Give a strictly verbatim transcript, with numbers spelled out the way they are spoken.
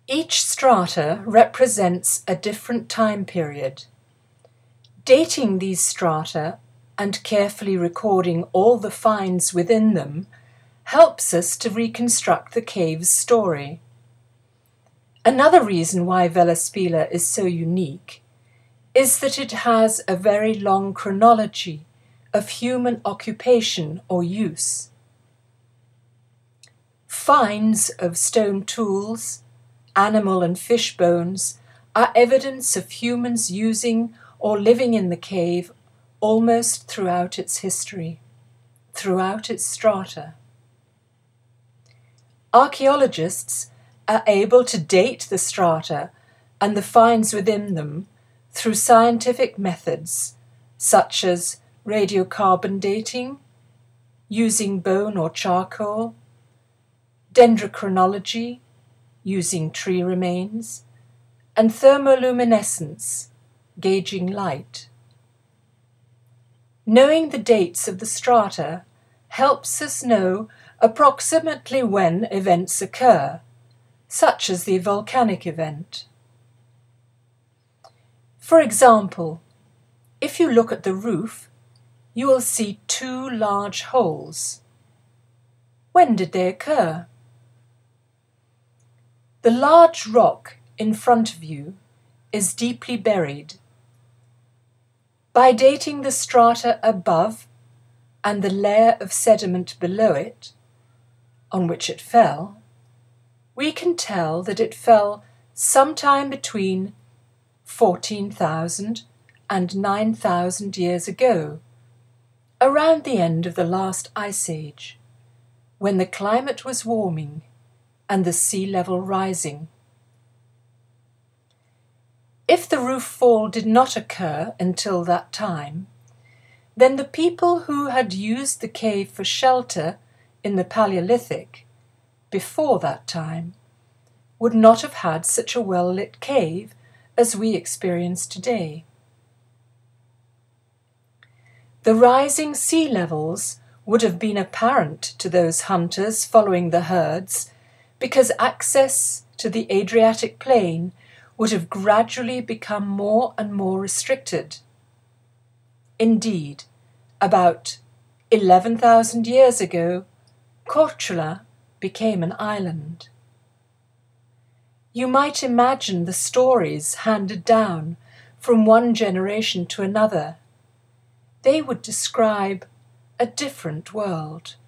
Each strata represents a different time period. Dating these strata and carefully recording all the finds within them helps us to reconstruct the cave's story. Another reason why Velaspila is so unique is that it has a very long chronology of human occupation or use. Finds of stone tools, animal and fish bones are evidence of humans using or living in the cave almost throughout its history, throughout its strata. Archaeologists are able to date the strata and the finds within them through scientific methods such as radiocarbon dating, using bone or charcoal, dendrochronology, using tree remains, and thermoluminescence, gauging light. Knowing the dates of the strata helps us know approximately when events occur, such as the volcanic event. For example, if you look at the roof, you will see two large holes. When did they occur? The large rock in front of you is deeply buried. By dating the strata above and the layer of sediment below it, on which it fell, we can tell that it fell sometime between fourteen thousand and nine thousand years ago, around the end of the last ice age, when the climate was warming and the sea level rising. If the roof fall did not occur until that time, then the people who had used the cave for shelter in the Paleolithic, before that time, would not have had such a well-lit cave as we experience today. The rising sea levels would have been apparent to those hunters following the herds because access to the Adriatic plain would have gradually become more and more restricted. Indeed, about eleven thousand years ago, Korčula became an island. You might imagine the stories handed down from one generation to another. They would describe a different world.